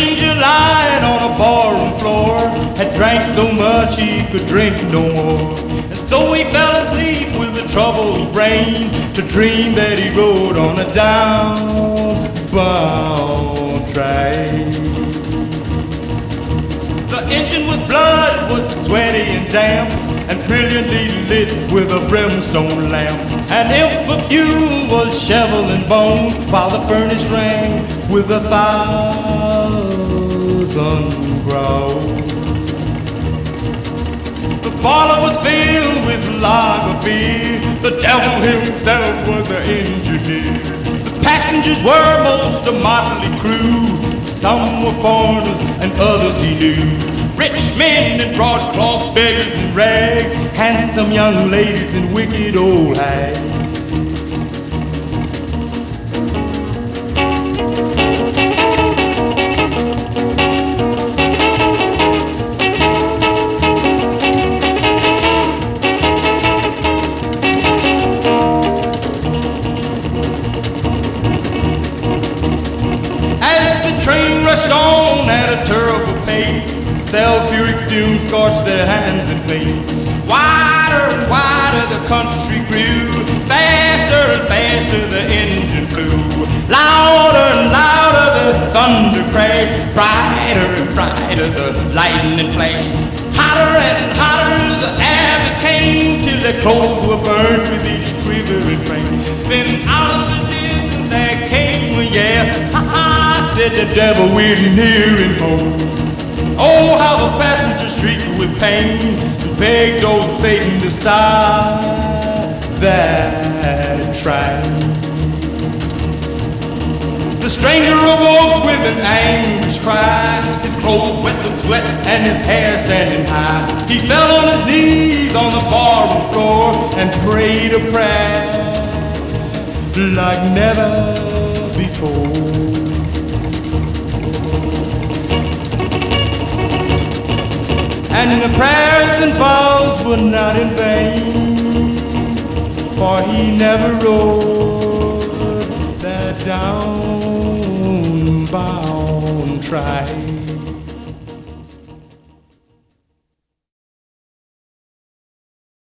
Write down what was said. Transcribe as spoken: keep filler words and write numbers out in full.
stranger lying on a barroom floor had drank so much he could drink no more. And so he fell asleep with a troubled brain to dream that he rode on a downbound train. The engine with blood was sweaty and damp and brilliantly lit with a brimstone lamp. And imp for fuel was shoveling bones while the furnace rang with a thousand growls. The parlor was filled with lager beer. The devil himself was the engineer. The passengers were most a motley crew. Some were foreigners and others he knew. Rich men in broadcloth, beggars in rags, handsome young ladies and wicked old hags. Train rushed on at a terrible pace. Sulfuric fumes scorched their hands and face. Wider and wider the country grew. Faster and faster the engine flew. Louder and louder the thunder crashed. Brighter and brighter the lightning flashed. Hotter and hotter the air became, till their clothes were burned with each quivering flame. Then out of the distance there came a yell. Said the devil, we're nearing home. Oh, how the passengers shrieked with pain and begged old Satan to stop that train. The stranger awoke with an anguish cry, his clothes wet with sweat and his hair standing high. He fell on his knees on the barroom floor and prayed a prayer like never before. And the prayers and vows were not in vain, for he never rode that downbound train.